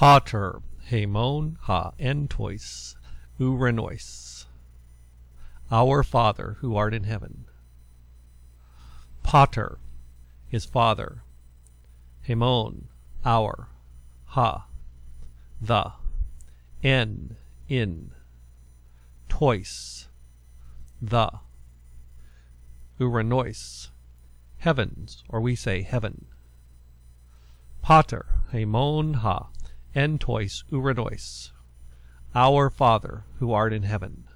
Pater haemon ha entois uranois. Our Father who art in heaven. Pater is Father. Haemon, our. Ha, the. En, in. Tois, the. Uranois, heavens, or we say heaven. Pater haemon ha entois uranois. Our Father who art in heaven.